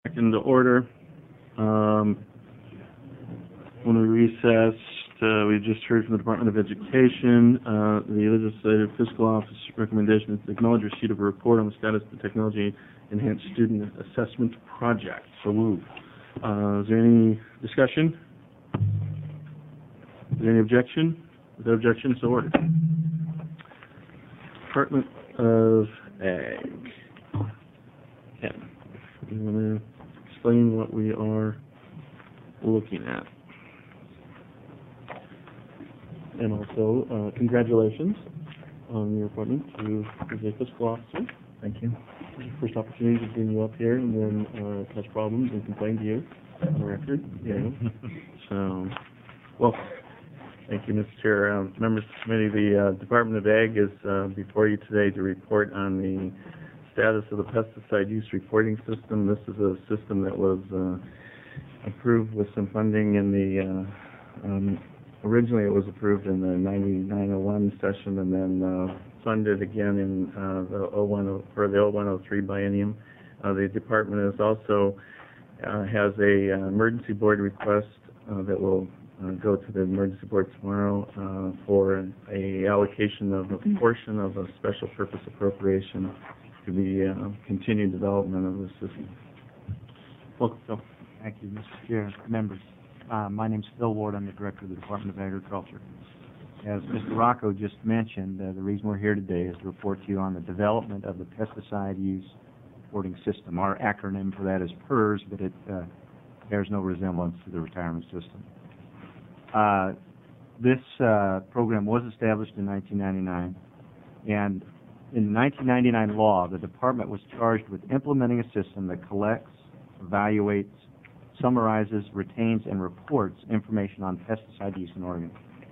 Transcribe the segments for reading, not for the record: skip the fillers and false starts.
Into order. When we recessed, we just heard from the Department of Education, the Legislative Fiscal Office recommendation is to acknowledge receipt of a report on the status of the Technology Enhanced Student Assessment Project. So moved. Is there any discussion? Is there any objection? Without objection, so ordered. Department of Ag. Ken, you want to explain what we are looking at? And also, congratulations on your appointment to as a fiscal officer. Thank you. First opportunity to bring you up here and then catch problems and complain to you on the record. Yeah. So, welcome. Thank you, Mr. Chair. Members of the committee, the Department of Ag is before you today to report on the status of the pesticide use reporting system. This is a system that was approved with some funding in the originally it was approved in the 99-01 session and then funded again in the 01-03 biennium. The department is also has a emergency board request that will go to the emergency board tomorrow for a allocation of a portion of a special purpose appropriation to the continued development of the system. Welcome, Phil. Thank you, Mr. Chair. Members, my name is Phil Ward. I'm the Director of the Department of Agriculture. As Mr. Rocco just mentioned, the reason we're here today is to report to you on the development of the pesticide use reporting system. Our acronym for that is PERS, but it bears no resemblance to the retirement system. This program was established in 1999, and in the 1999 law, the department was charged with implementing a system that collects, evaluates, summarizes, retains, and reports information on pesticide use in Oregon.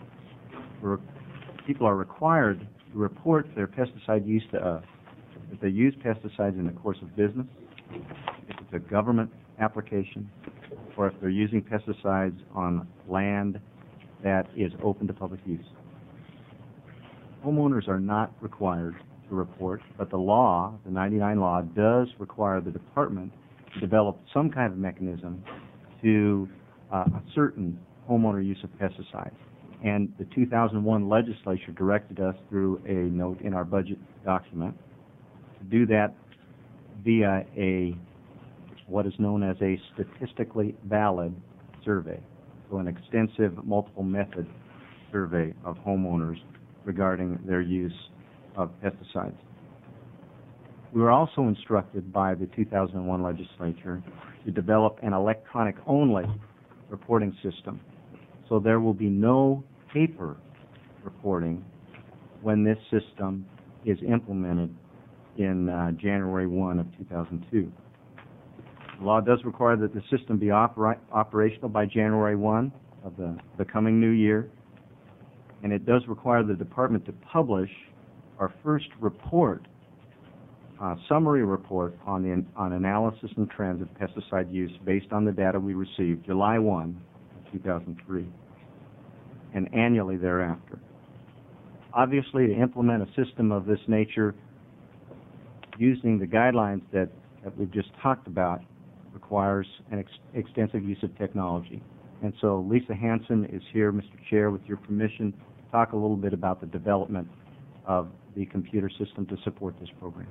People are required to report their pesticide use to us. If they use pesticides in the course of business, if it's a government application, or if they're using pesticides on land that is open to public use. Homeowners are not required to report, but the law, the 99 law, does require the department to develop some kind of mechanism to ascertain homeowner use of pesticides. And the 2001 legislature directed us through a note in our budget document to do that via what is known as a statistically valid survey, so an extensive multiple method survey of homeowners regarding their use of pesticides. We were also instructed by the 2001 legislature to develop an electronic-only reporting system. So there will be no paper reporting when this system is implemented in January 1 of 2002. The law does require that the system be operational by January 1 of the coming new year, and it does require the department to publish our first report, summary report on analysis and trends of pesticide use based on the data we received July 1 of 2003 and annually thereafter. Obviously, to implement a system of this nature using the guidelines that we've just talked about requires an extensive use of technology. And so Lisa Hansen is here, Mr. Chair, with your permission, to talk a little bit about the development of the computer system to support this program.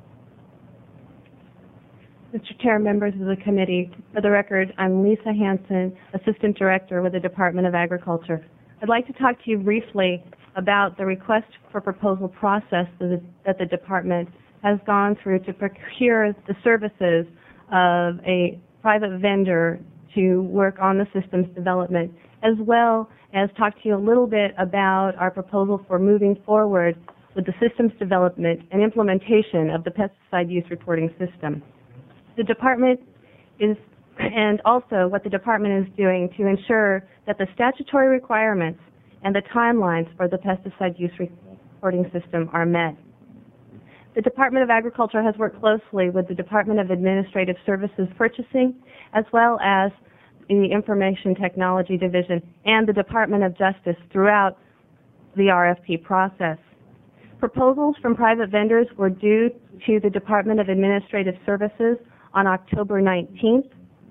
Mr. Chair, members of the committee, for the record, I'm Lisa Hansen, Assistant Director with the Department of Agriculture. I'd like to talk to you briefly about the request for proposal process that the department has gone through to procure the services of a private vendor to work on the system's development, as well as talk to you a little bit about our proposal for moving forward with the system's development and implementation of the pesticide use reporting system. The department is, and also what the department is doing to ensure that the statutory requirements and the timelines for the pesticide use reporting system are met. The Department of Agriculture has worked closely with the Department of Administrative Services Purchasing, as well as the Information Technology Division and the Department of Justice throughout the RFP process. Proposals from private vendors were due to the Department of Administrative Services on October 19th,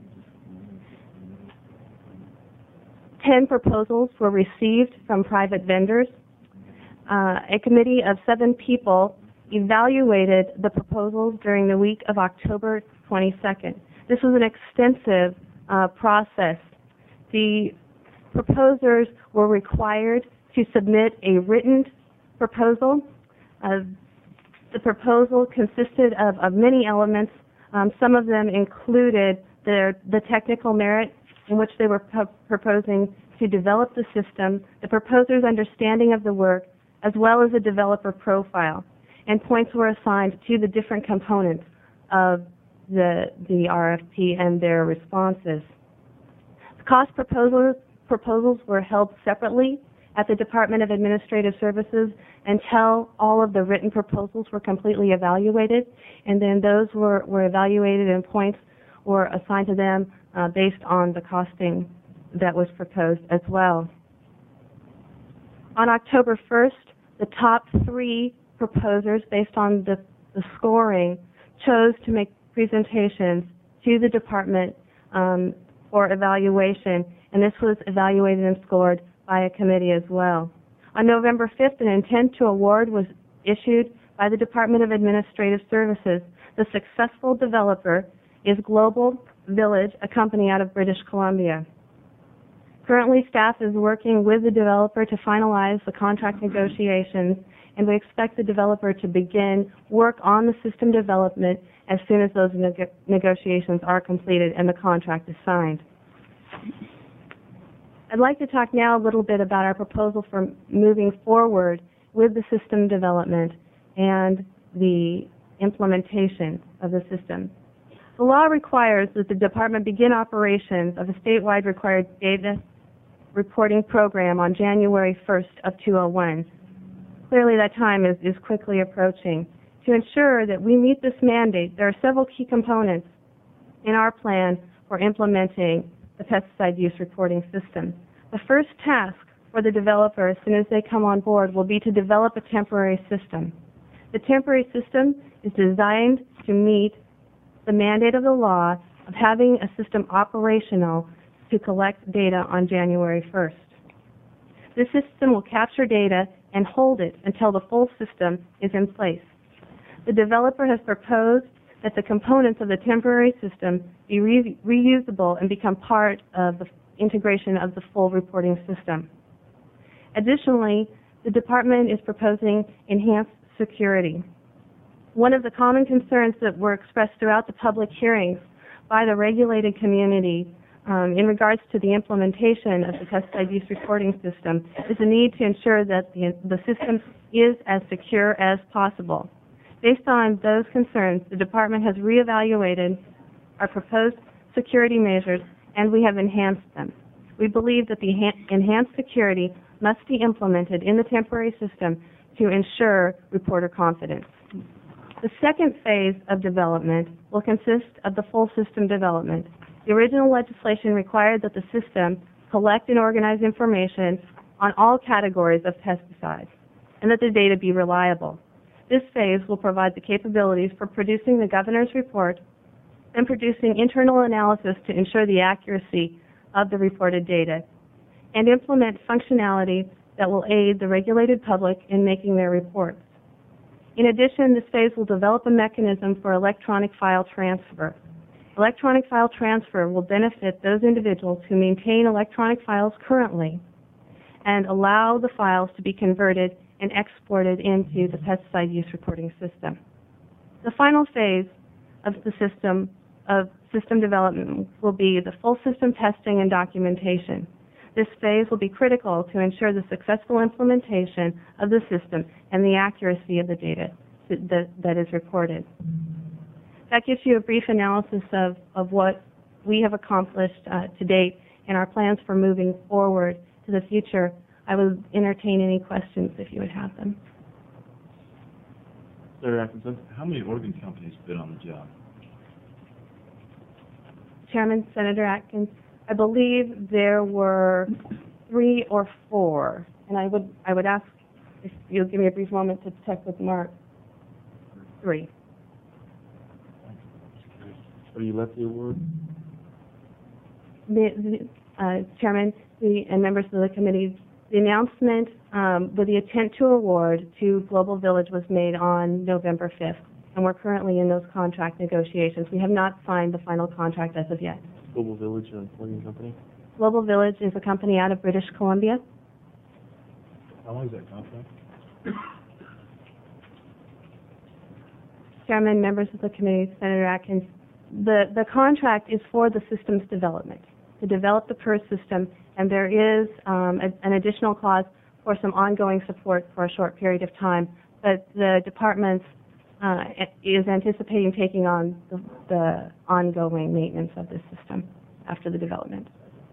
10 proposals were received from private vendors. A committee of 7 people evaluated the proposals during the week of October 22nd. This was an extensive process. The proposers were required to submit a written proposal. The proposal consisted of many elements. Some of them included the technical merit in which they were proposing to develop the system, the proposer's understanding of the work, as well as a developer profile. And points were assigned to the different components of the RFP and their responses. The cost proposals were held separately at the Department of Administrative Services until all of the written proposals were completely evaluated, and then those were evaluated and points were assigned to them based on the costing that was proposed as well. On October 1st, the top 3 proposers, based on the scoring, chose to make presentations to the department for evaluation, and this was evaluated and scored by a committee as well. On November 5th, an intent to award was issued by the Department of Administrative Services. The successful developer is Global Village, a company out of British Columbia. Currently, staff is working with the developer to finalize the contract negotiations, and we expect the developer to begin work on the system development as soon as those negotiations are completed and the contract is signed. I'd like to talk now a little bit about our proposal for moving forward with the system development and the implementation of the system. The law requires that the department begin operations of a statewide required data reporting program on January 1st of 2001. Clearly that time is quickly approaching. To ensure that we meet this mandate, there are several key components in our plan for implementing the pesticide use reporting system. The first task for the developer as soon as they come on board will be to develop a temporary system. The temporary system is designed to meet the mandate of the law of having a system operational to collect data on January 1st. This system will capture data and hold it until the full system is in place. The developer has proposed that the components of the temporary system be reusable and become part of the integration of the full reporting system. Additionally, the department is proposing enhanced security. One of the common concerns that were expressed throughout the public hearings by the regulated community in regards to the implementation of the pesticide use reporting system is the need to ensure that the system is as secure as possible. Based on those concerns, the department has reevaluated our proposed security measures and we have enhanced them. We believe that the enhanced security must be implemented in the temporary system to ensure reporter confidence. The second phase of development will consist of the full system development. The original legislation required that the system collect and organize information on all categories of pesticides and that the data be reliable. This phase will provide the capabilities for producing the governor's report and producing internal analysis to ensure the accuracy of the reported data and implement functionality that will aid the regulated public in making their reports. In addition, this phase will develop a mechanism for electronic file transfer. Electronic file transfer will benefit those individuals who maintain electronic files currently and allow the files to be converted and exported into the pesticide use reporting system. The final phase of the system development will be the full system testing and documentation. This phase will be critical to ensure the successful implementation of the system and the accuracy of the data that is reported. That gives you a brief analysis of what we have accomplished to date and our plans for moving forward to the future. I would entertain any questions if you would have them. Senator Atkinson? How many organ companies bid on the job? Chairman, Senator Atkins, I believe there were 3 or 4, and I would ask if you'll give me a brief moment to check with Mark. 3. What do you let the award? Chairman and members of the committee, the announcement with the intent to award to Global Village was made on November 5th, and we're currently in those contract negotiations. We have not signed the final contract as of yet. Global Village Holding Company? Global Village is a company out of British Columbia. How long is that contract? Chairman, members of the committee, Senator Atkins, the contract is for the systems development, to develop the PERS system, and there is an additional clause for some ongoing support for a short period of time, but the department is anticipating taking on the ongoing maintenance of this system after the development.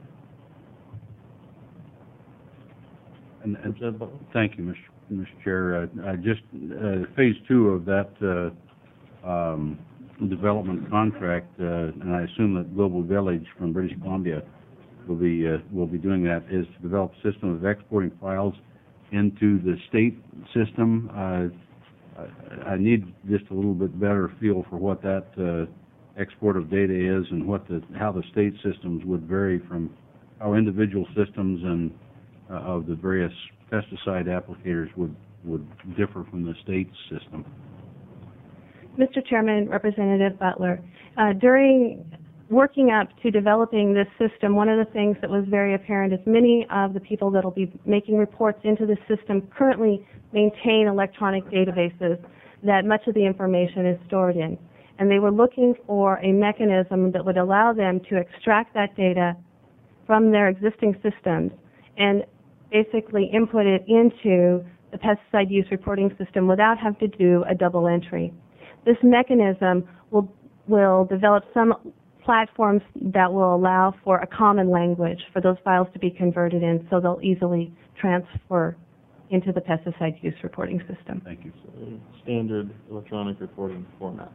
And thank you, Mr. Chair. Just phase 2 of that development contract, and I assume that Global Village from British Columbia will be doing that, is to develop a system of exporting files into the state system. I need just a little bit better feel for what that export of data is and how the state systems would vary from how individual systems and of the various pesticide applicators would differ from the state system. Mr. Chairman, Representative Butler, during working up to developing this system, one of the things that was very apparent is many of the people that will be making reports into the system currently maintain electronic databases that much of the information is stored in. And they were looking for a mechanism that would allow them to extract that data from their existing systems and basically input it into the pesticide use reporting system without having to do a double entry. This mechanism will develop some platforms that will allow for a common language for those files to be converted in, so they'll easily transfer into the pesticide use reporting system. Thank you. Standard electronic reporting format.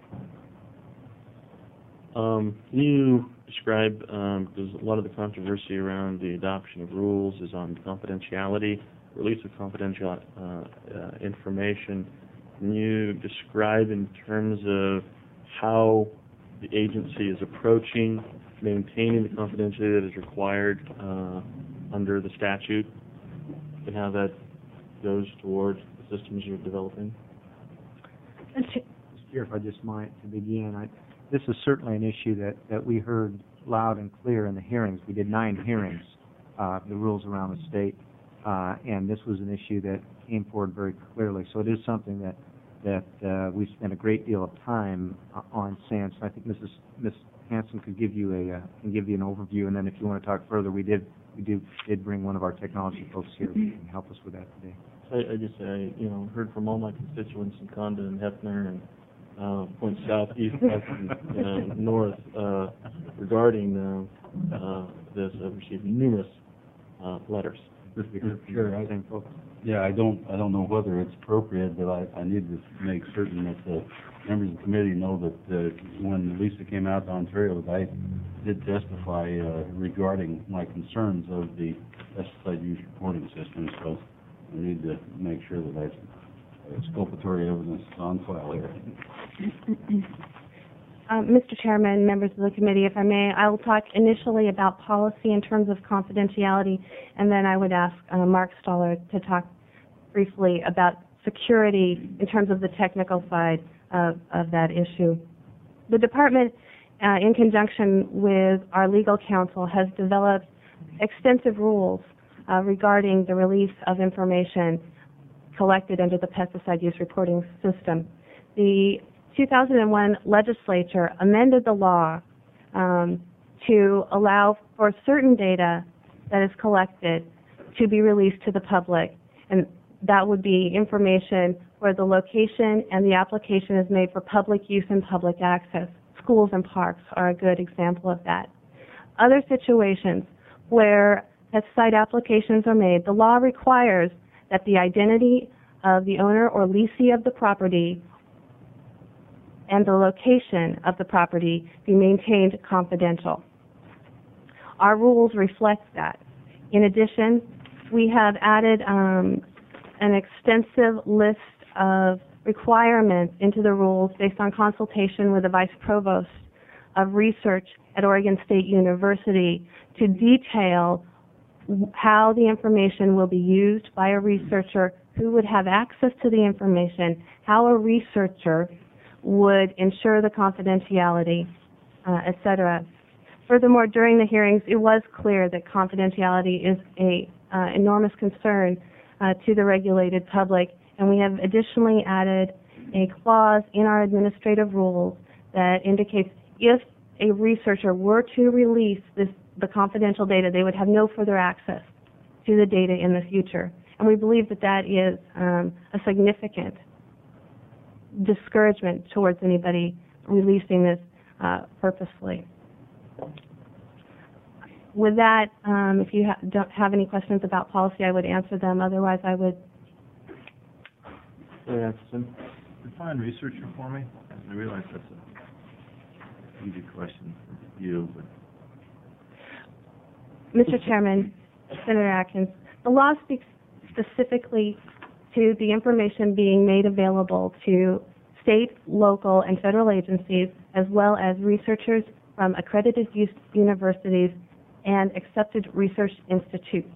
Can you describe, because a lot of the controversy around the adoption of rules is on confidentiality, release of confidential information. Can you describe in terms of how the agency is approaching maintaining the confidentiality that is required under the statute and how that goes towards the systems you're developing? Mr. Chair, if I just might, to begin, this is certainly an issue that we heard loud and clear in the hearings. We did 9 hearings, the rules around the state, and this was an issue that came forward very clearly. So it is something that we spent a great deal of time on since. I think Ms. Hanson could give you an overview, and then if you want to talk further, we did bring one of our technology folks here who can help us with that today. I just heard from all my constituents in Condon and Hefner and point south, east, west, and north regarding this. I've received numerous letters. Sure. I don't know whether it's appropriate, but I need to make certain that the members of the committee know that when Lisa came out to Ontario, that I did testify regarding my concerns of the pesticide use reporting system. So I need to make sure that I have exculpatory evidence on file here. Mr. Chairman, members of the committee, if I may, I will talk initially about policy in terms of confidentiality, and then I would ask Mark Stoller to talk briefly about security in terms of the technical side of that issue. The department, in conjunction with our legal counsel, has developed extensive rules regarding the release of information collected under the pesticide use reporting system. The 2001 legislature amended the law to allow for certain data that is collected to be released to the public, and that would be information where the location and the application is made for public use and public access. Schools and parks are a good example of that. Other situations where pesticide applications are made, the law requires that the identity of the owner or leasee of the property and the location of the property be maintained confidential. Our rules reflect that. In addition, we have added an extensive list of requirements into the rules based on consultation with the Vice Provost of research at Oregon State University to detail how the information will be used by a researcher, who would have access to the information, how a researcher would ensure the confidentiality, etc. Furthermore, during the hearings, it was clear that confidentiality is a enormous concern to the regulated public, and we have additionally added a clause in our administrative rules that indicates if a researcher were to release the confidential data, they would have no further access to the data in the future. And we believe that that is a significant discouragement towards anybody releasing this purposefully. With that, if you don't have any questions about policy, I would answer them. Otherwise, I would. Define researcher for me. I realize that's an easy question for you, but Mr. Chairman, Senator Atkins, the law speaks specifically to the information being made available to state, local, and federal agencies, as well as researchers from accredited universities and accepted research institutes.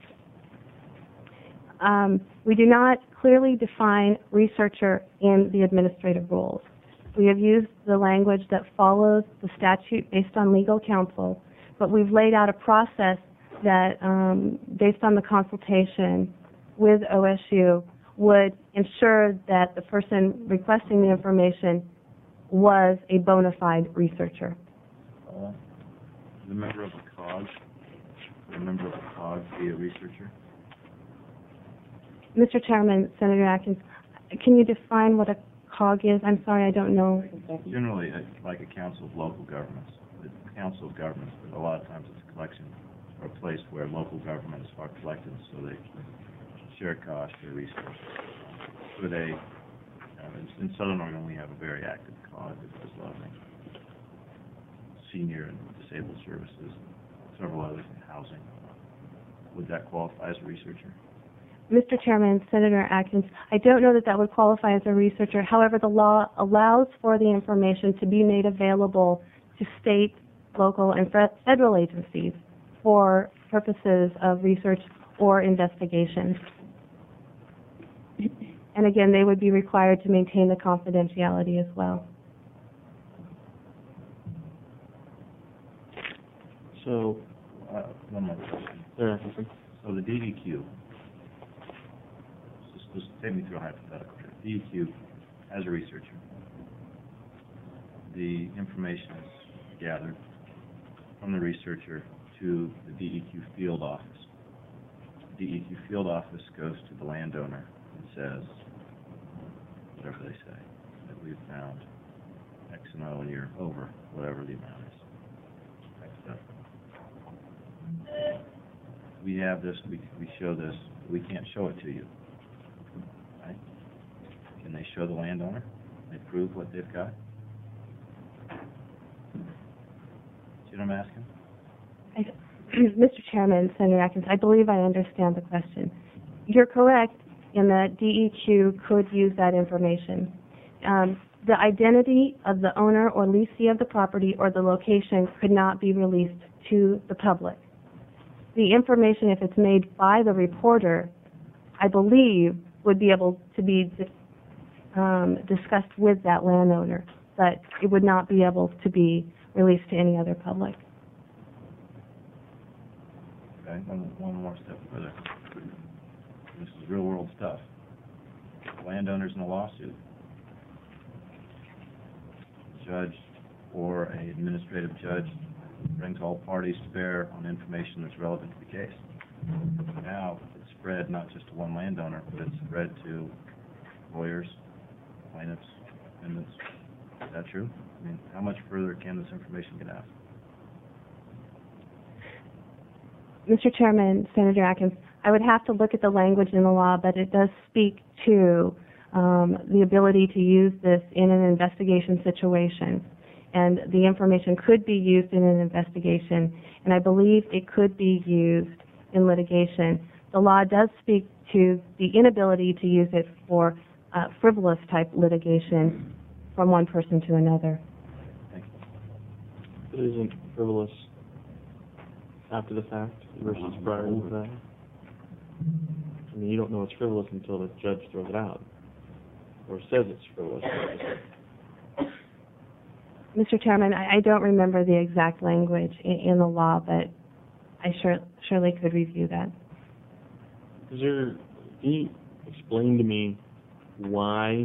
We do not clearly define researcher in the administrative rules. We have used the language that follows the statute based on legal counsel, but we've laid out a process that, based on the consultation with OSU, would ensure that the person requesting the information was a bona fide researcher. the member of a COG, a member of a COG be a researcher? Mr. Chairman, Senator Atkins, can you define what a COG is? I'm sorry, I don't know. Generally, like a council of local governments, the council of governments, but a lot of times it's a collection or a place where local governments are collected so they share costs or resources. With in Southern Oregon, we have a very active COG that does a lot of things. Senior and disabled services, several others in housing. Would that qualify as a researcher? Mr. Chairman, Senator Atkins, I don't know that that would qualify as a researcher. However, the law allows for the information to be made available to state, local, and federal agencies for purposes of research or investigation. And again, they would be required to maintain the confidentiality as well. So, One more question. yeah, So the DEQ, just take me through a hypothetical here. DEQ, as a researcher, the information is gathered from the researcher to the DEQ field office. The DEQ field office goes to the landowner and says, whatever they say, that we've found X and O and you're over whatever the amount is. X stuff. We have this, we show this, we can't show it to you. Right? Can they show the landowner? They prove what they've got? See what I'm asking? Mr. Chairman, Senator Atkins, I believe I understand the question. You're correct in that DEQ could use that information. The identity of the owner or leasee of the property or the location could not be released to the public. The information, if it's made by the reporter, I believe would be able to be discussed with that landowner, but it would not be able to be released to any other public. Okay, one more step further. This is real world stuff. Landowners in a lawsuit. Judge or an administrative judge brings all parties to bear on information that's relevant to the case. Now it's spread not just to one landowner, but it's spread to lawyers, plaintiffs, defendants. Is that true? I mean, how much further can this information get out? Mr. Chairman, Senator Atkins, I would have to look at the language in the law, but it does speak to the ability to use this in an investigation situation. And the information could be used in an investigation, and I believe it could be used in litigation. The law does speak to the inability to use it for frivolous type litigation from one person to another. Thank you. It isn't frivolous after the fact versus prior to that. I mean, you don't know it's frivolous until the judge throws it out or says it's frivolous. Mr. Chairman, I don't remember the exact language in the law, but I surely could review that. Can you explain to me why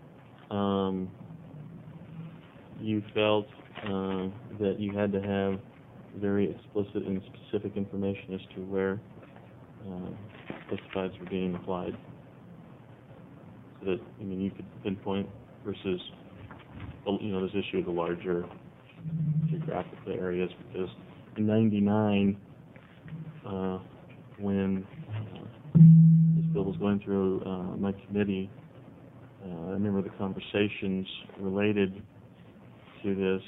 you felt that you had to have very explicit and specific information as to where pesticides were being applied? So that, I mean, you could pinpoint versus, this issue of the larger geographical areas, because in '99, when this bill was going through my committee, I remember the conversations related to this.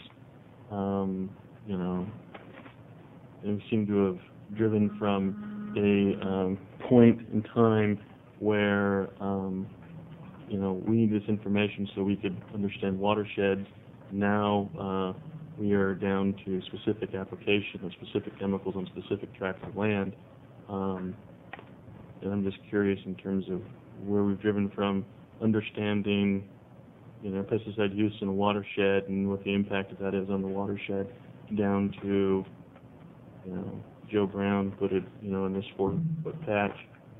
It seemed to have driven from a point in time where we need this information so we could understand watersheds. Now we are down to specific application of specific chemicals on specific tracts of land. And I'm just curious in terms of where we've driven from understanding, pesticide use in a watershed and what the impact of that is on the watershed, down to, Joe Brown put it, in this 4-foot patch,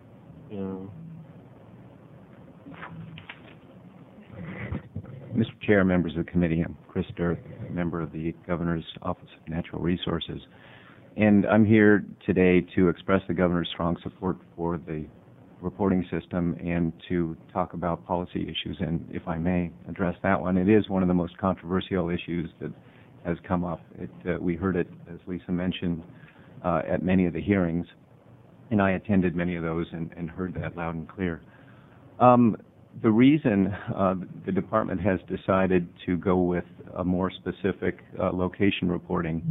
Mr. Chair, members of the committee, I'm Chris Dirth, member of the Governor's Office of Natural Resources, and I'm here today to express the Governor's strong support for the reporting system and to talk about policy issues, and if I may address that one. It is one of the most controversial issues that has come up. We heard it, as Lisa mentioned, at many of the hearings, and I attended many of those and heard that loud and clear. The reason the department has decided to go with a more specific location reporting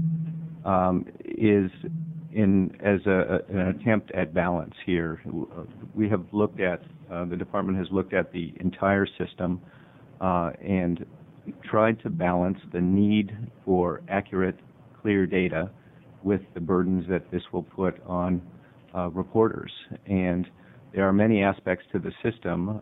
is as an attempt at balance here. We have looked at, the department has looked at the entire system and tried to balance the need for accurate, clear data with the burdens that this will put on reporters. And there are many aspects to the system,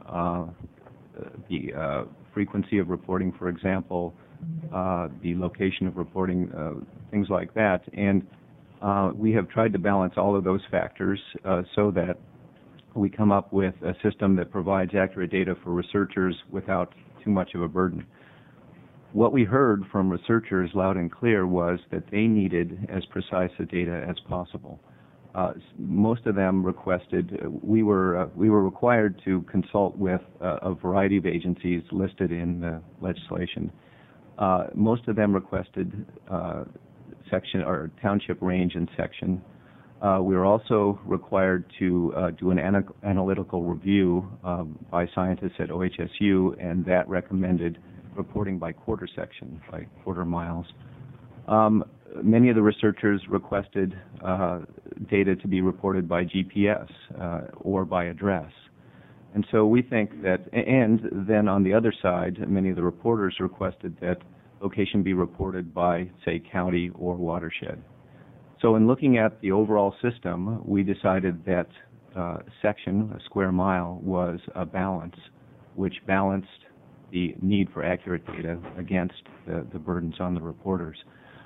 the frequency of reporting, for example, the location of reporting, things like that. And we have tried to balance all of those factors so that we come up with a system that provides accurate data for researchers without too much of a burden. What we heard from researchers loud and clear was that they needed as precise a data as possible. Most of them requested, we were required to consult with a variety of agencies listed in the legislation. Most of them requested section or township range and section. We were also required to do an analytical review by scientists at OHSU, and that recommended reporting by quarter section, by quarter miles. Many of the researchers requested data to be reported by GPS or by address. And so we think that, and then on the other side, many of the reporters requested that location be reported by, say, county or watershed. So in looking at the overall system, we decided that section, a square mile, was a balance, which balanced the need for accurate data against the burdens on the reporters.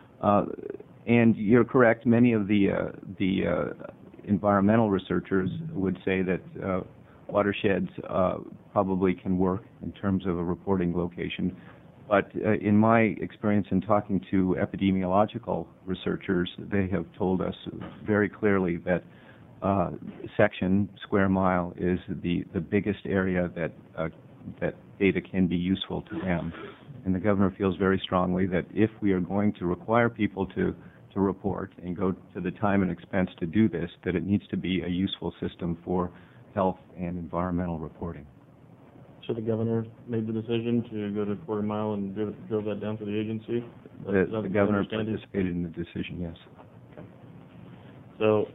And you're correct, many of the environmental researchers would say that watersheds probably can work in terms of a reporting location. But in my experience in talking to epidemiological researchers, they have told us very clearly that section, square mile, is the biggest area that data can be useful to them. And the governor feels very strongly that if we are going to require people to report and go to the time and expense to do this, that it needs to be a useful system for health and environmental reporting. So the governor made the decision to go to quarter mile and drove that down to the agency? The governor participated in the decision, yes. So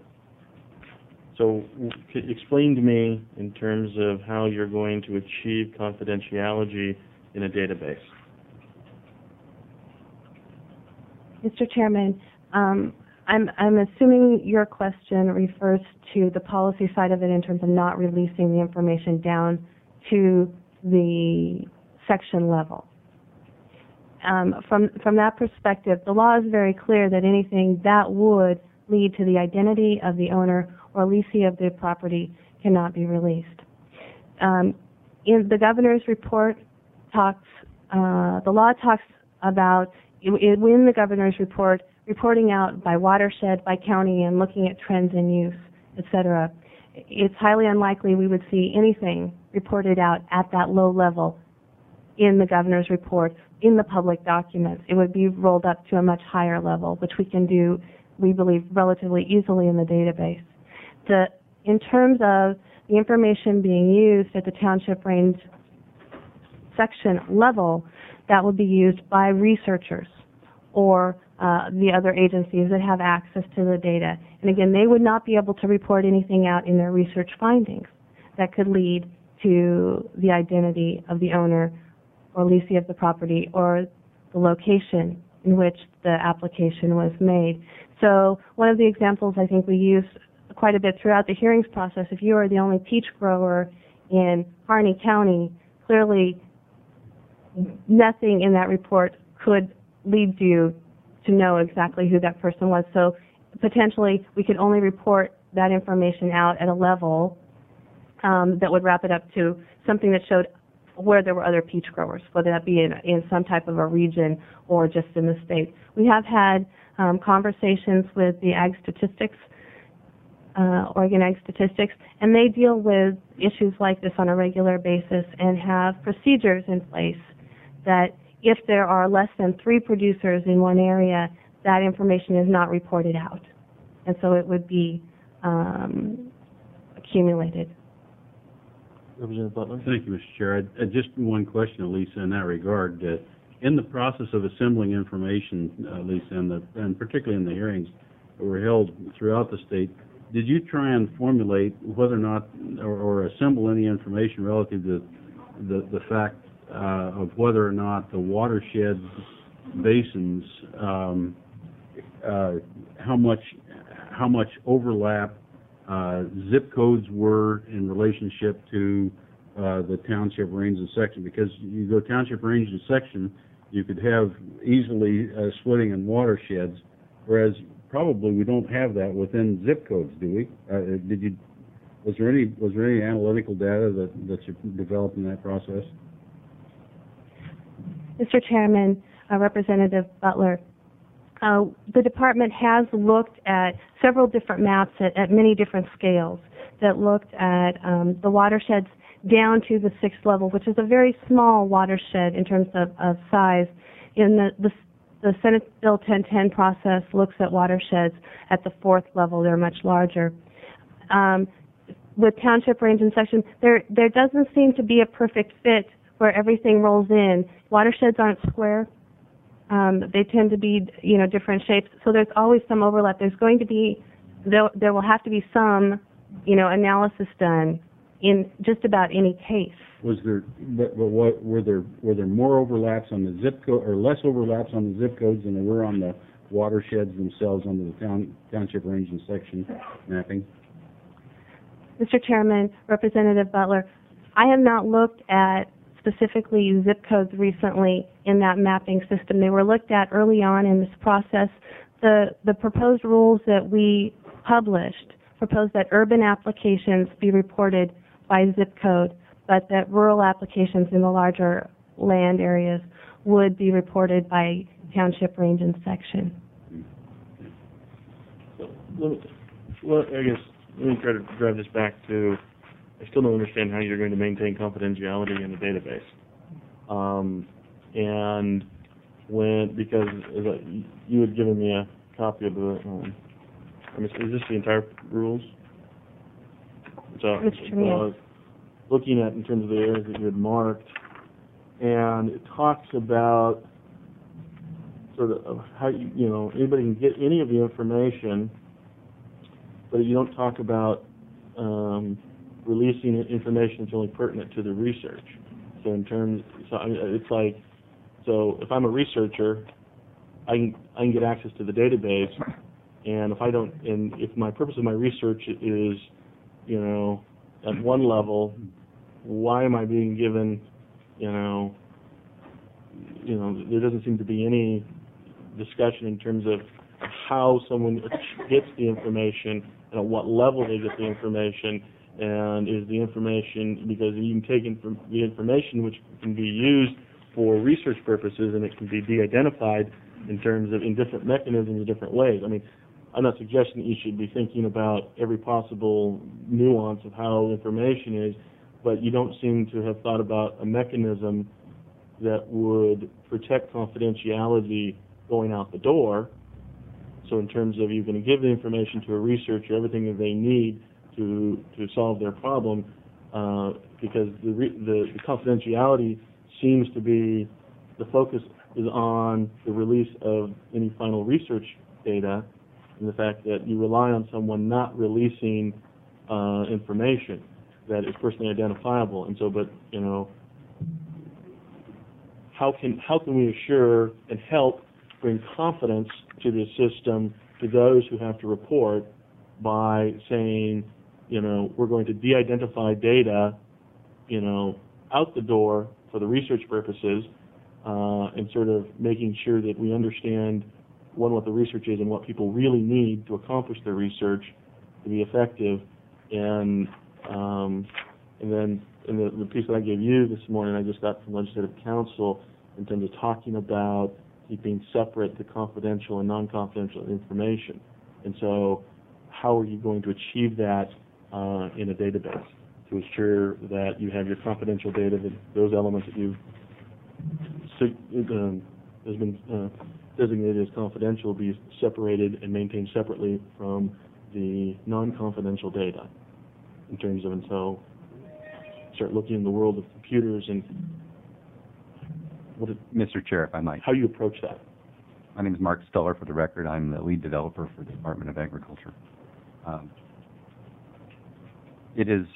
explain to me in terms of how you're going to achieve confidentiality in a database. Mr. Chairman, I'm assuming your question refers to the policy side of it in terms of not releasing the information down to the section level. From that perspective, the law is very clear that anything that would lead to the identity of the owner or leasee of the property cannot be released. In the governor's report the law talks about, in the governor's report, reporting out by watershed, by county, and looking at trends in use, etc. It's highly unlikely we would see anything reported out at that low level in the governor's report, in the public documents. It would be rolled up to a much higher level, which we can do, we believe, relatively easily in the database. In terms of the information being used at the township range section level, that would be used by researchers or the other agencies that have access to the data. And again, they would not be able to report anything out in their research findings that could lead to the identity of the owner or leasee of the property or the location in which the application was made. So one of the examples I think we use quite a bit throughout the hearings process, if you are the only peach grower in Harney County, clearly nothing in that report could lead you to know exactly who that person was. So potentially we could only report that information out at a level that would wrap it up to something that showed where there were other peach growers, whether that be in some type of a region or just in the state. We have had conversations with the Ag Statistics, Oregon Ag Statistics, and they deal with issues like this on a regular basis and have procedures in place that if there are less than 3 producers in one area, that information is not reported out. And so it would be accumulated. Representative Butler? Thank you, Mr. Chair. Just one question, Lisa, in that regard. In the process of assembling information, Lisa, and particularly in the hearings that were held throughout the state, did you try and formulate whether or not, or assemble any information relative to the fact of whether or not the watershed basins, how much overlap zip codes were in relationship to the township range and section? Because you go township range and section, you could have easily splitting in watersheds, whereas probably we don't have that within zip codes, do we? Was there any analytical data that you developed in that process? Mr. Chairman, Representative Butler, the department has looked at several different maps at many different scales that looked at the watersheds down to the 6th level, which is a very small watershed in terms of size. In the Senate Bill 1010 process looks at watersheds at the 4th level. They're much larger. With township range and section, there doesn't seem to be a perfect fit where everything rolls in. Watersheds aren't square. They tend to be, different shapes. So there's always some overlap. There will have to be some, analysis done in just about any case. Were there more overlaps on the zip code, or less overlaps on the zip codes than there were on the watersheds themselves under the township range and section mapping? Mr. Chairman, Representative Butler, I have not looked at specifically zip codes recently in that mapping system. They were looked at early on in this process. The proposed rules that we published proposed that urban applications be reported by zip code, but that rural applications in the larger land areas would be reported by township range and section. Let me try to drive this back to, I still don't understand how you're going to maintain confidentiality in the database. Because you had given me a copy of the, is this the entire rules? So I was looking at in terms of the areas that you had marked, and it talks about sort of how anybody can get any of the information, but you don't talk about releasing information that's only pertinent to the research. So if I'm a researcher I can get access to the database, and if my purpose of my research is, at one level, why am I being given, there doesn't seem to be any discussion in terms of how someone gets the information and at what level they get the information, and is the information, because you can take the information which can be used for research purposes, and it can be de-identified in different mechanisms in different ways. I mean, I'm not suggesting that you should be thinking about every possible nuance of how information is, but you don't seem to have thought about a mechanism that would protect confidentiality going out the door. So in terms of you're going to give the information to a researcher, everything that they need to solve their problem, because the confidentiality seems to be, the focus is on the release of any final research data, and the fact that you rely on someone not releasing information that is personally identifiable. And so, how can we assure and help bring confidence to the system to those who have to report by saying, we're going to de-identify data, out the door for the research purposes, and sort of making sure that we understand, one, what the research is and what people really need to accomplish their research to be effective. And then in the piece that I gave you this morning, I just got from Legislative Council in terms of talking about keeping separate the confidential and non-confidential information. And so how are you going to achieve that in a database to ensure that you have your confidential data, that those elements that you've has been designated as confidential be separated and maintained separately from the non-confidential data in terms of, and so start looking in the world of computers and Mr. Chair, if I might. How you approach that. My name is Mark Stuller, for the record. I'm the lead developer for the Department of Agriculture. It is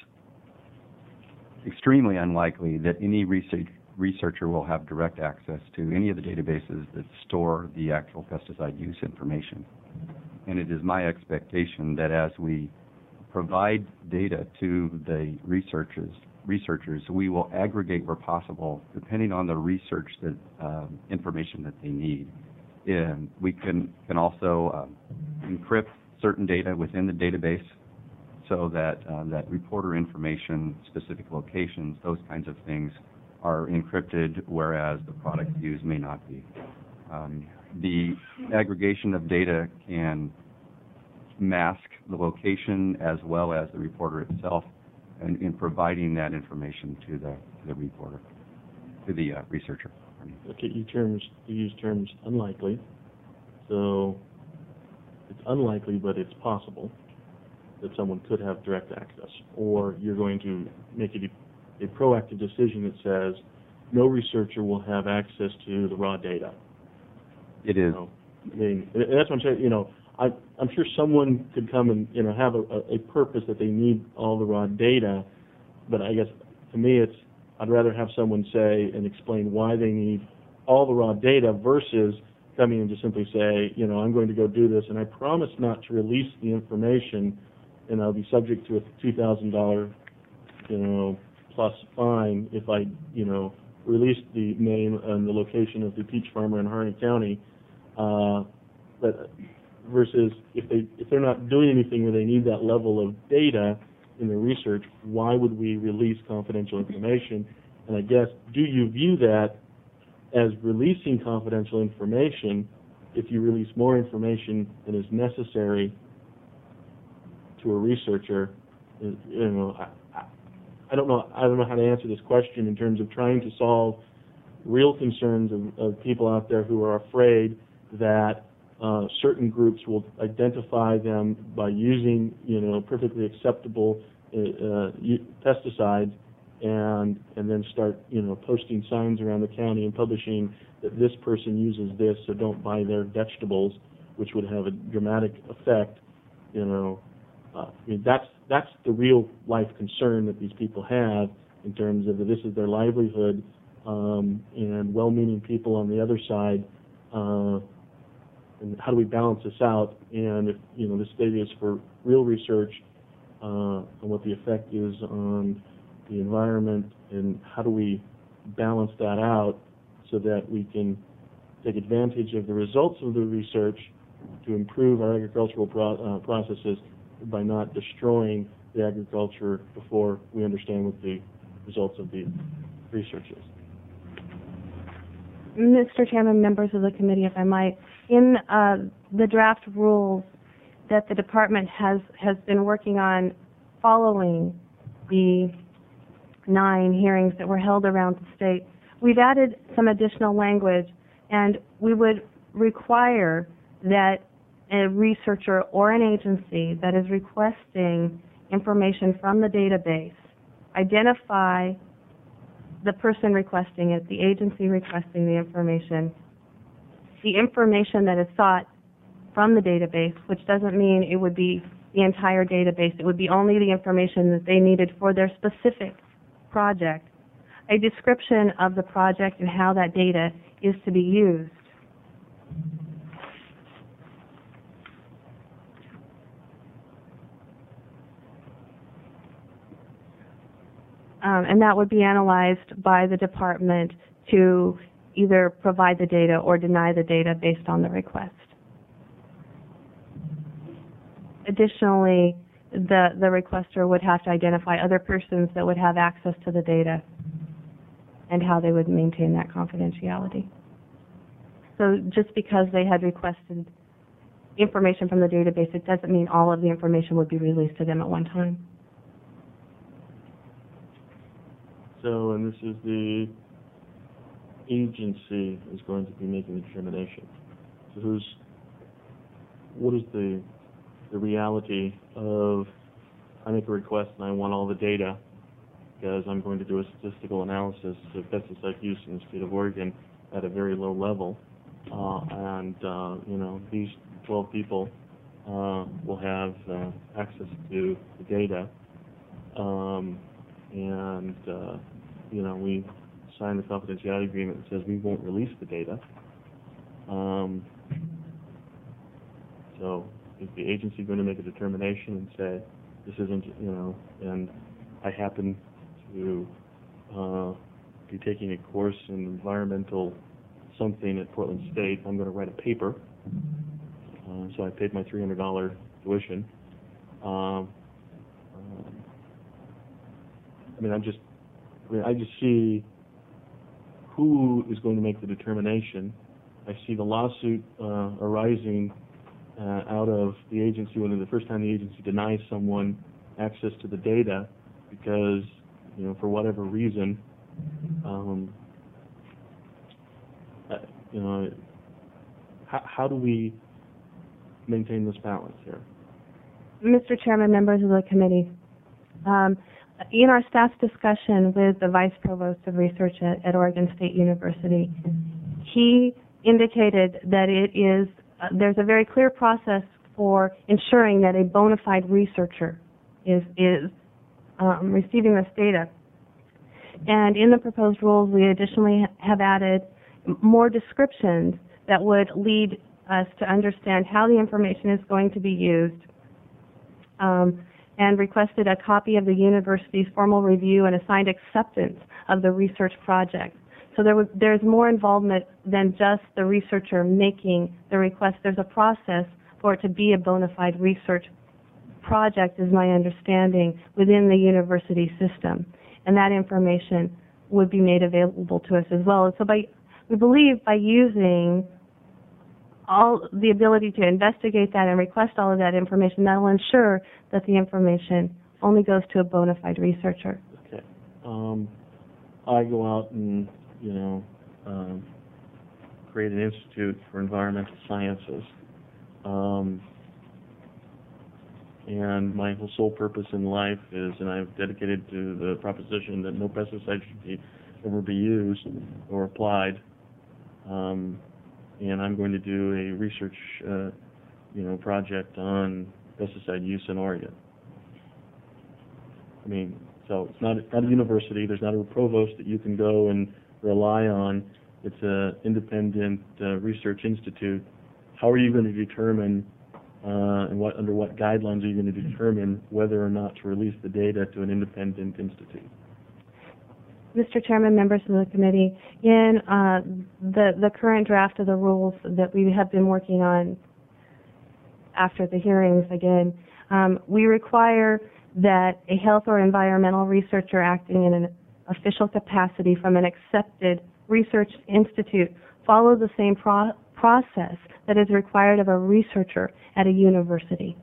extremely unlikely that any researcher will have direct access to any of the databases that store the actual pesticide use information. And it is my expectation that as we provide data to the researchers, we will aggregate where possible, depending on the research that information that they need. And we can also encrypt certain data within the database so that that reporter information, specific locations, those kinds of things are encrypted, whereas the product used may not be. The aggregation of data can mask the location as well as the reporter itself, and in providing that information to the reporter, to the researcher. Okay, you use terms unlikely. So it's unlikely, but it's possible that someone could have direct access. Or you're going to make it a proactive decision that says no researcher will have access to the raw data. It is. I mean, and that's what I'm saying. I'm sure someone could come and have a purpose that they need all the raw data, but I guess to me I'd rather have someone say and explain why they need all the raw data versus coming and just simply say, I'm going to go do this, and I promise not to release the information, and I'll be subject to a $2,000 plus fine if I release the name and the location of the peach farmer in Harney County. But versus if they're not doing anything where they need that level of data in their research, why would we release confidential information? And I guess, do you view that as releasing confidential information if you release more information than is necessary to a researcher? I don't know how to answer this question in terms of trying to solve real concerns of people out there who are afraid that certain groups will identify them by using, perfectly acceptable pesticides, and then start, posting signs around the county and publishing that this person uses this, so don't buy their vegetables, which would have a dramatic effect. That's the real life concern that these people have in terms of that this is their livelihood, and well-meaning people on the other side and how do we balance this out? And if, this data is for real research, on what the effect is on the environment, and how do we balance that out so that we can take advantage of the results of the research to improve our agricultural processes by not destroying the agriculture before we understand what the results of the research is. Mr. Chairman, members of the committee, if I might, in the draft rules that the department has been working on following the 9 hearings that were held around the state, we've added some additional language, and we would require that a researcher or an agency that is requesting information from the database identify the person requesting it, the agency requesting the information that is sought from the database, which doesn't mean it would be the entire database. It would be only the information that they needed for their specific project, a description of the project and how that data is to be used. And that would be analyzed by the department to either provide the data or deny the data based on the request. Additionally, the requester would have to identify other persons that would have access to the data and how they would maintain that confidentiality. So just because they had requested information from the database, it doesn't mean all of the information would be released to them at one time. So, and this is the agency is going to be making the determination. So what is the reality of, I make a request and I want all the data because I'm going to do a statistical analysis of pesticide use in the state of Oregon at a very low level, these 12 people will have access to the data, we sign the confidentiality agreement that says we won't release the data. So is the agency going to make a determination and say, this isn't, and I happen to be taking a course in environmental something at Portland State, I'm going to write a paper. So I paid my $300 tuition. I just see who is going to make the determination. I see the lawsuit arising out of the agency when the first time the agency denies someone access to the data because, for whatever reason, how do we maintain this balance here? Mr. Chairman, members of the committee, in our staff discussion with the Vice Provost of Research at Oregon State University, he indicated that there's a very clear process for ensuring that a bona fide researcher is receiving this data. And in the proposed rules, we additionally have added more descriptions that would lead us to understand how the information is going to be used, and requested a copy of the university's formal review and assigned acceptance of the research project. So there's more involvement than just the researcher making the request. There's a process for it to be a bona fide research project, is my understanding, within the university system. And that information would be made available to us as well. And so we believe by using all the ability to investigate that and request all of that information, that will ensure that the information only goes to a bona fide researcher. Okay. I go out and, create an institute for environmental sciences. And my whole sole purpose in life is, and I've dedicated to the proposition that no pesticide should ever be used or applied. And I'm going to do a research, project on pesticide use in Oregon. So it's not a university. There's not a provost that you can go and rely on. It's an independent research institute. how are you going to determine, and under what guidelines are you going to determine whether or not to release the data to an independent institute? Mr. Chairman, members of the committee, in the current draft of the rules that we have been working on after the hearings again, we require that a health or environmental researcher acting in an official capacity from an accepted research institute follow the same process that is required of a researcher at a university.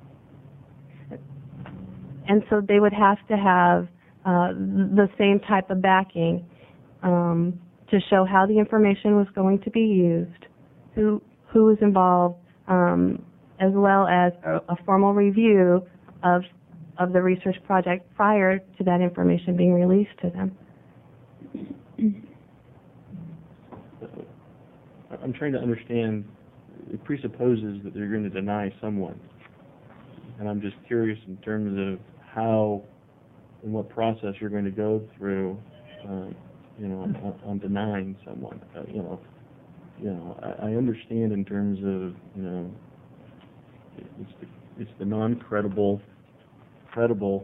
And so they would have to have the same type of backing to show how the information was going to be used, who was involved, as well as a formal review of the research project prior to that information being released to them. I'm trying to understand, it presupposes that they're going to deny someone. And I'm just curious in terms of how and what process you're going to go through, on denying someone. I understand in terms of, it's the non-credible, credible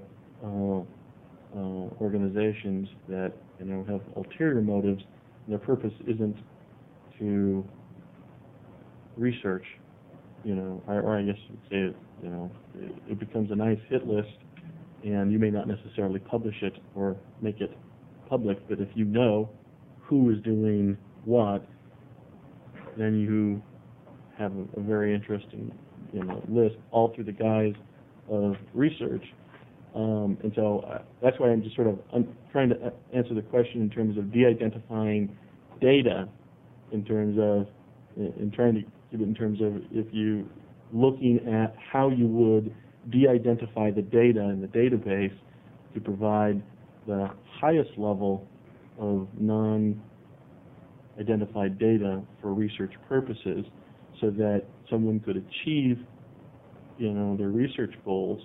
organizations that, have ulterior motives, and their purpose isn't to research, or I guess you would say, it becomes a nice hit list, and you may not necessarily publish it or make it public, but if you know who is doing what, then you have a very interesting, list all through the guise of research. And so that's why I'm just trying to answer the question in terms of de-identifying data, in trying to keep it in terms of if you looking at how you would de-identify the data in the database to provide the highest level of non-identified data for research purposes, so that someone could achieve, their research goals,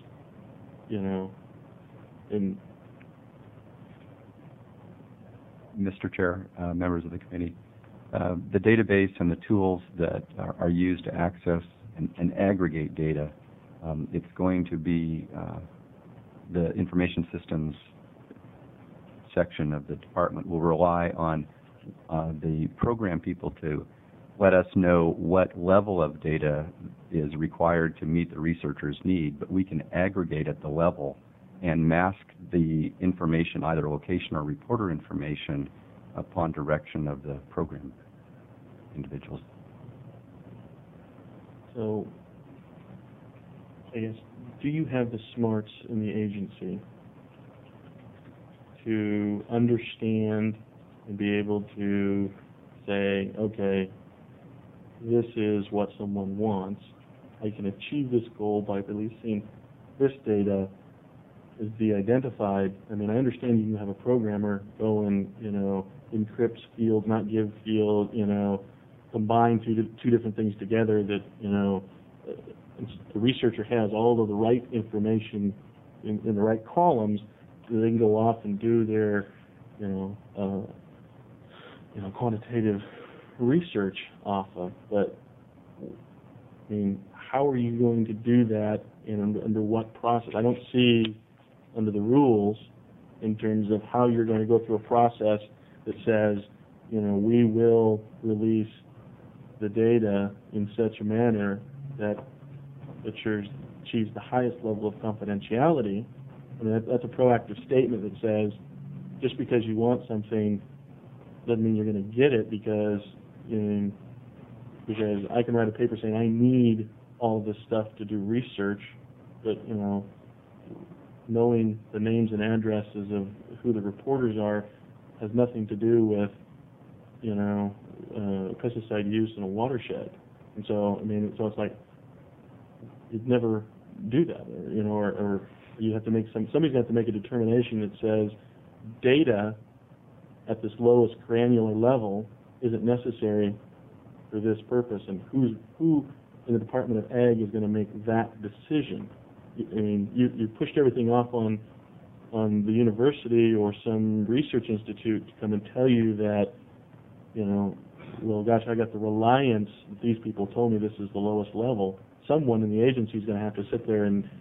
in Mr. Chair, members of the committee, the database and the tools that are used to access and aggregate data, it's going to be the information systems section of the department will rely on the program people to let us know what level of data is required to meet the researcher's need, but we can aggregate at the level and mask the information, either location or reporter information, upon direction of the program individuals. So, I guess, do you have the smarts in the agency to understand and be able to say, okay, this is what someone wants. I can achieve this goal by releasing this data as de-identified. I mean, I understand you can have a programmer go and, encrypt fields, not give field, combine two different things together that, the researcher has all of the right information in the right columns, so they can go off and do their, quantitative research off of. But, I mean, how are you going to do that, and under what process? I don't see under the rules in terms of how you're going to go through a process that says, we will release the data in such a manner that achieves the highest level of confidentiality. I mean, that's a proactive statement that says, just because you want something doesn't mean you're going to get it, because I can write a paper saying I need all this stuff to do research, but knowing the names and addresses of who the reporters are has nothing to do with pesticide use in a watershed. And so it's like you'd never do that, or you have to make somebody's going to have to make a determination that says data at this lowest granular level isn't necessary for this purpose, and who in the Department of Ag is going to make that decision. I mean, you pushed everything off on the university or some research institute to come and tell you that, well, gosh, I got the reliance that these people told me this is the lowest level. Someone in the agency is going to have to sit there and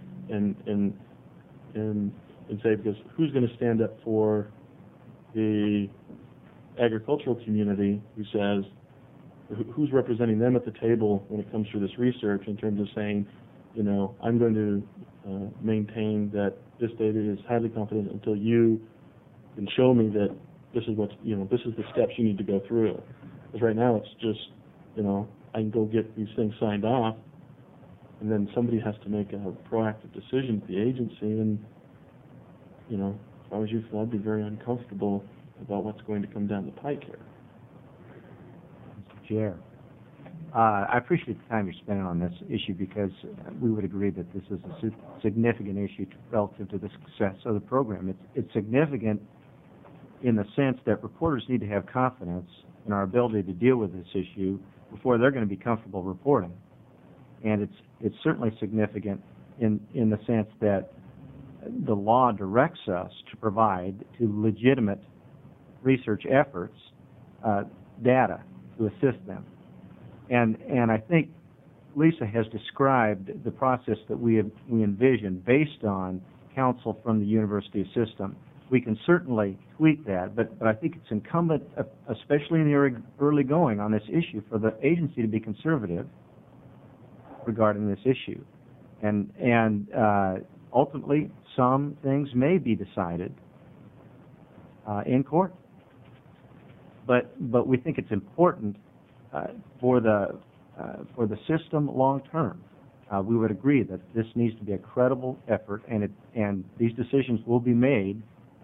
say, because who's going to stand up for the agricultural community who says, who's representing them at the table when it comes to this research in terms of saying, you know, I'm going to maintain that this data is highly confident until you can show me that this is what's, you know, this is the steps you need to go through. Because right now it's just, you know, I can go get these things signed off, and then somebody has to make a proactive decision at the agency, and, you know, if I was you, I'd be very uncomfortable about what's going to come down the pike here. Mr. Chair, I appreciate the time you're spending on this issue, because we would agree that this is a significant issue relative to the success of the program. It's significant in the sense that reporters need to have confidence in our ability to deal with this issue before they're going to be comfortable reporting. And it's certainly significant in the sense that the law directs us to provide to legitimate research efforts data to assist them. And I think Lisa has described the process that we envision based on counsel from the university system. We can certainly tweak that, but I think it's incumbent, especially in the early going on this issue, for the agency to be conservative regarding this issue. And ultimately, some things may be decided in court. But we think it's important for the system long term. We would agree that this needs to be a credible effort, and these decisions will be made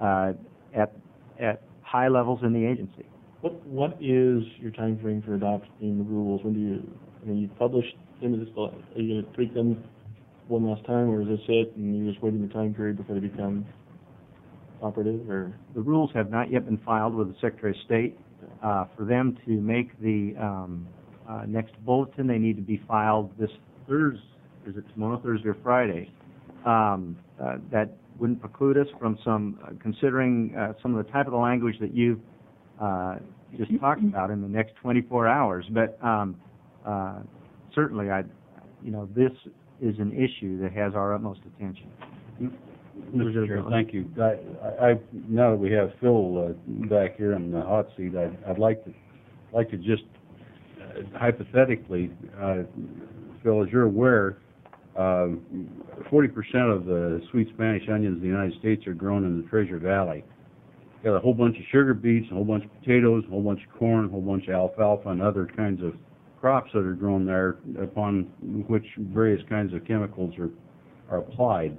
at high levels in the agency. What is your time frame for adopting the rules? When do you publish them? Are you going to tweak them one last time, or is this it, and you're just waiting the time period before they become operative? Or the rules have not yet been filed with the Secretary of State. For them to make the next bulletin, they need to be filed this Thursday. Is it tomorrow, Thursday, or Friday? That wouldn't preclude us from considering some of the type of the language that you've just talked about in the next 24 hours. But certainly, this is an issue that has our utmost attention. Mr. Chair, thank you. I now that we have Phil back here in the hot seat, I'd like to just hypothetically, Phil, as you're aware, 40% of the sweet Spanish onions in the United States are grown in the Treasure Valley. Got a whole bunch of sugar beets, a whole bunch of potatoes, a whole bunch of corn, a whole bunch of alfalfa, and other kinds of crops that are grown there, upon which various kinds of chemicals are applied.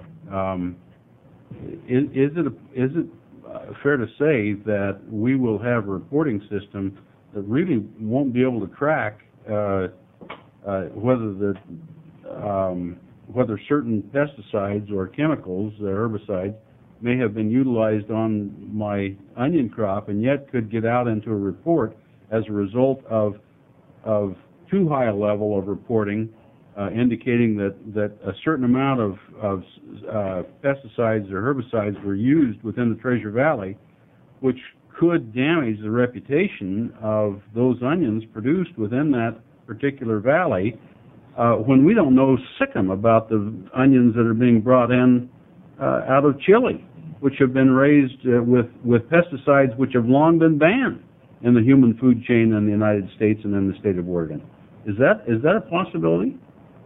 Is it fair to say that we will have a reporting system that really won't be able to track whether certain pesticides or chemicals, herbicides, may have been utilized on my onion crop, and yet could get out into a report as a result of too high a level of reporting, indicating that a certain amount of pesticides or herbicides were used within the Treasure Valley, which could damage the reputation of those onions produced within that particular valley, when we don't know sickum about the onions that are being brought in out of Chile, which have been raised with pesticides which have long been banned in the human food chain in the United States and in the state of Oregon. Is that a possibility?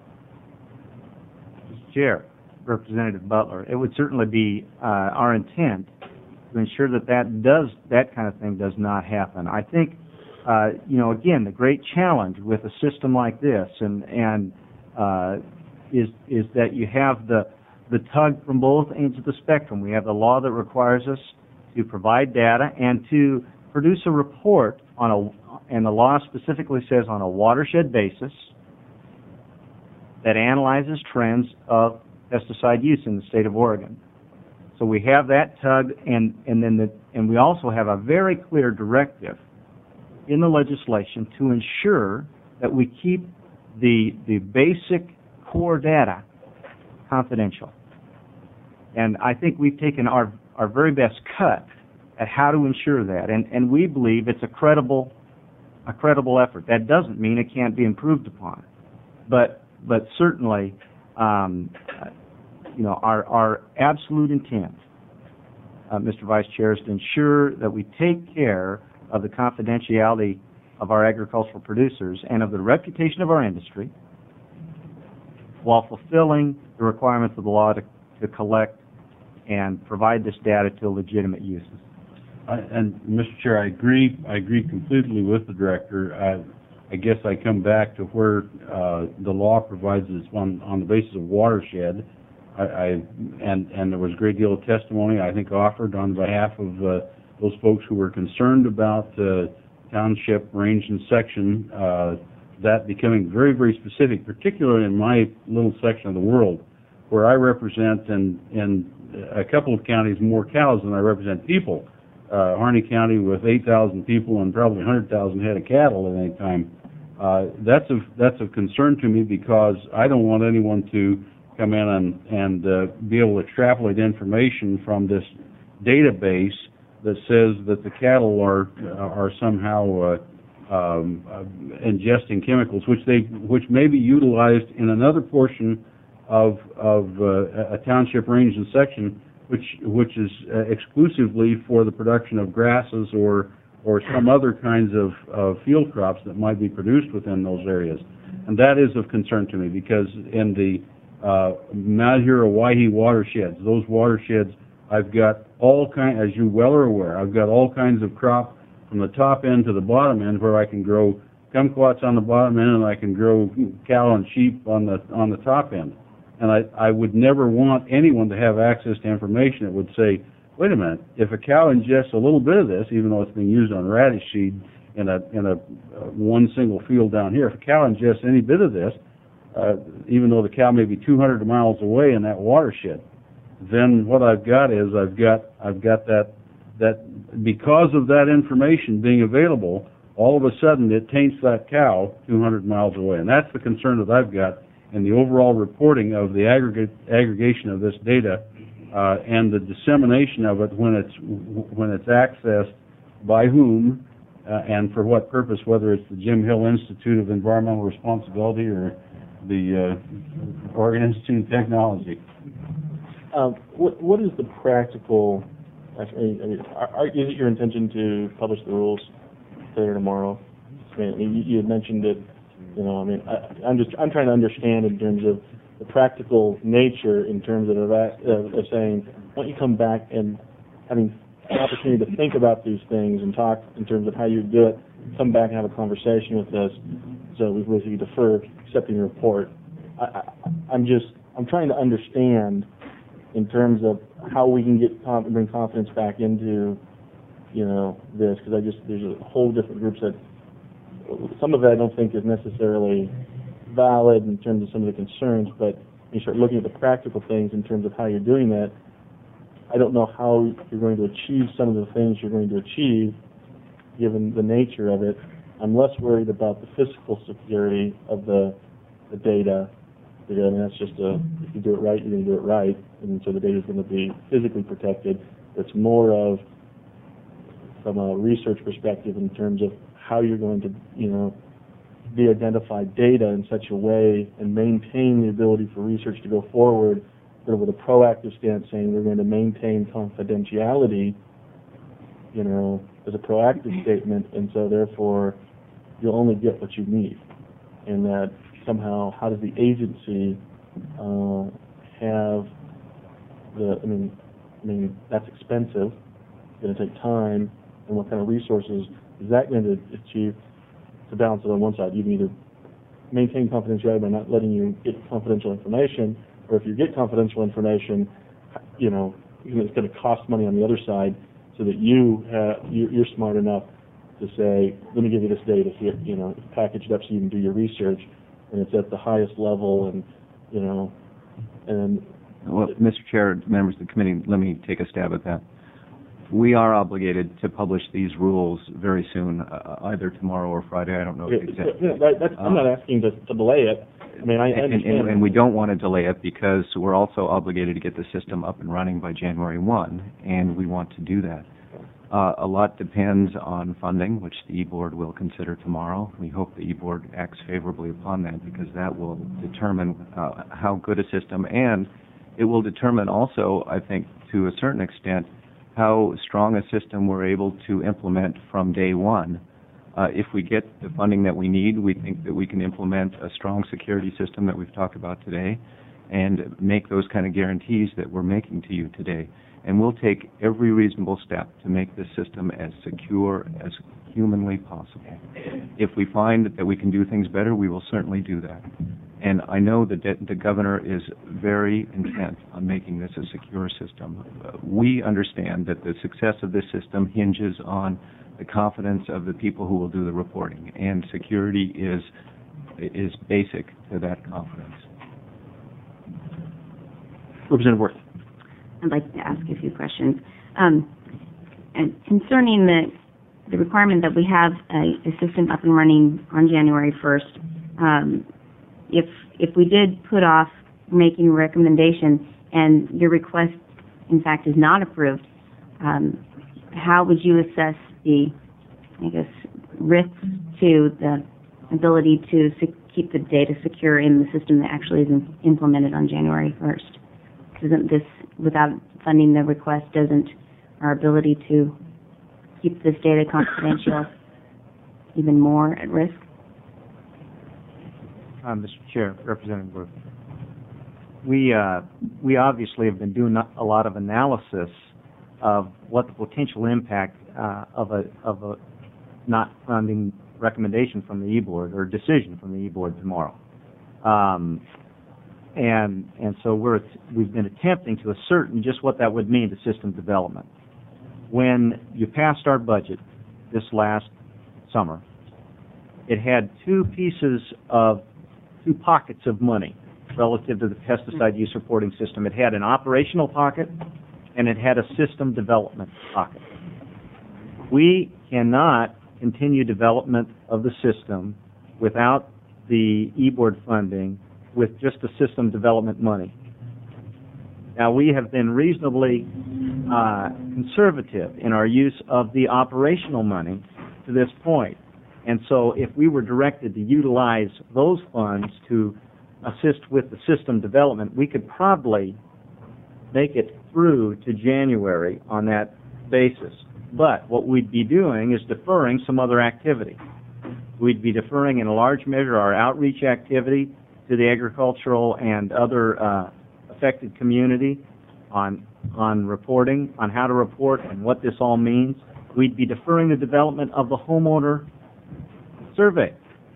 Mr. Chair, Representative Butler, it would certainly be our intent to ensure that kind of thing does not happen. I think, again, the great challenge with a system like this is that you have the tug from both ends of the spectrum. We have the law that requires us to provide data and to produce a report and the law specifically says on a watershed basis that analyzes trends of pesticide use in the state of Oregon. So we have that tug, and we also have a very clear directive in the legislation to ensure that we keep the basic core data confidential. And I think we've taken our very best cut at how to ensure that. And we believe it's a credible a credible effort. That doesn't mean it can't be improved upon. But certainly, our absolute intent, Mr. Vice Chair, is to ensure that we take care of the confidentiality of our agricultural producers and of the reputation of our industry while fulfilling the requirements of the law to collect and provide this data to legitimate uses. And Mr. Chair, I agree completely with the director. I guess I come back to where the law provides us on the basis of watershed. And there was a great deal of testimony, I think, offered on behalf of those folks who were concerned about township, range, and section, that becoming very, very specific, particularly in my little section of the world, where I represent in a couple of counties more cows than I represent people. Harney County with 8,000 people and probably 100,000 head of cattle at any time. That's of concern to me because I don't want anyone to come in and be able to extrapolate information from this database that says that the cattle are somehow ingesting chemicals, which may be utilized in another portion of a township, range, and section, which is exclusively for the production of grasses or some other kinds of field crops that might be produced within those areas. And that is of concern to me because in the Mount Hero-Waihe watersheds, those watersheds, I've got all kinds, as you well are aware, I've got all kinds of crop from the top end to the bottom end where I can grow kumquats on the bottom end and I can grow cow and sheep on the top end. And I would never want anyone to have access to information that would say, wait a minute, if a cow ingests a little bit of this, even though it's being used on radish seed in a one single field down here, if a cow ingests any bit of this, even though the cow may be 200 miles away in that watershed, then what I've got is I've got that because of that information being available, all of a sudden it taints that cow 200 miles away. And that's the concern that I've got in the overall reporting of the aggregation of this data and the dissemination of it when it's accessed by whom and for what purpose, whether it's the Jim Hill Institute of Environmental Responsibility or the Oregon Institute of Technology. What is the practical? Is it your intention to publish the rules today or tomorrow? You had mentioned it. I'm trying to understand in terms of the practical nature, in terms of saying, why don't you come back and having an opportunity to think about these things and talk in terms of how you do it, come back and have a conversation with us. So we basically defer accepting the report. I'm trying to understand in terms of how we can bring confidence back into, this, because there's a whole different groups that, some of it I don't think is necessarily valid in terms of some of the concerns, but when you start looking at the practical things in terms of how you're doing that, I don't know how you're going to achieve some of the things you're going to achieve given the nature of it. I'm less worried about the physical security of the data. Because, that's just if you do it right, you're going to do it right, and so the data is going to be physically protected. It's more of, from a research perspective, in terms of how you're going to, de-identify data in such a way and maintain the ability for research to go forward, but with a proactive stance saying we're going to maintain confidentiality, as a proactive statement, and so therefore you'll only get what you need. And that somehow, how does the agency have that's expensive, it's going to take time, and what kind of resources is that going to achieve to balance it on one side? You can either maintain confidentiality by not letting you get confidential information, or if you get confidential information, it's going to cost money on the other side, so that you're smart enough to say, let me give you this data here, package it up so you can do your research, and it's at the highest level, Well, Mr. Chair, members of the committee, let me take a stab at that. We are obligated to publish these rules very soon, either tomorrow or Friday. I don't know exactly. I'm not asking to delay it. I understand. And we don't want to delay it because we're also obligated to get the system up and running by January 1, and we want to do that. A lot depends on funding, which the E-Board will consider tomorrow. We hope the E-Board acts favorably upon that because that will determine how good a system, and it will determine also, I think, to a certain extent, how strong a system we're able to implement from day one. If we get the funding that we need, we think that we can implement a strong security system that we've talked about today and make those kind of guarantees that we're making to you today. And we'll take every reasonable step to make this system as secure as humanly possible. If we find that we can do things better, we will certainly do that. And I know that the governor is very intent on making this a secure system. We understand that the success of this system hinges on the confidence of the people who will do the reporting, and security is basic to that confidence. Representative Worth. I'd like to ask a few questions. And concerning the requirement that we have a system up and running on January 1st, if we did put off making a recommendation and your request, in fact, is not approved, how would you assess the, risks to the ability to keep the data secure in the system that actually is implemented on January 1st? Isn't this, without funding the request, doesn't our ability to keep this data confidential even more at risk? Mr. Chair, Representative Worth, we obviously have been doing a lot of analysis of what the potential impact of a not funding recommendation from the E-Board or decision from the E-Board tomorrow. And so we've been attempting to ascertain just what that would mean to system development. When you passed our budget this last summer, it had two pockets of money relative to the pesticide use reporting system. It had an operational pocket and it had a system development pocket. We cannot continue development of the system without the E-Board funding with just the system development money. Now, we have been reasonably conservative in our use of the operational money to this point. And so if we were directed to utilize those funds to assist with the system development, we could probably make it through to January on that basis. But what we'd be doing is deferring some other activity. We'd be deferring in a large measure our outreach activity to the agricultural and other affected community on reporting, on how to report and what this all means. We'd be deferring the development of the homeowner survey.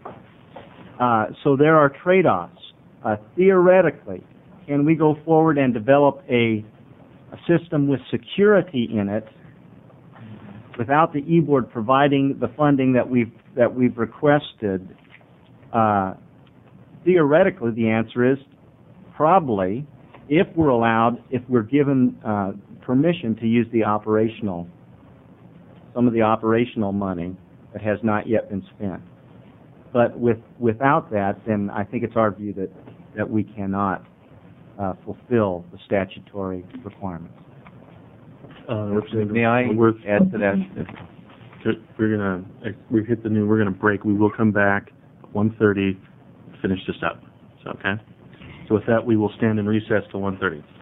So there are trade-offs. Theoretically, can we go forward and develop a system with security in it without the E-Board providing the funding that we've requested? Theoretically, the answer is probably, if we're given permission to use some of the operational money that has not yet been spent. But without that, then I think it's our view that we cannot fulfill the statutory requirements. May I add to that? We're gonna break. We will come back at 1:30 to finish this up. So, okay. So with that, we will stand in recess till 1:30.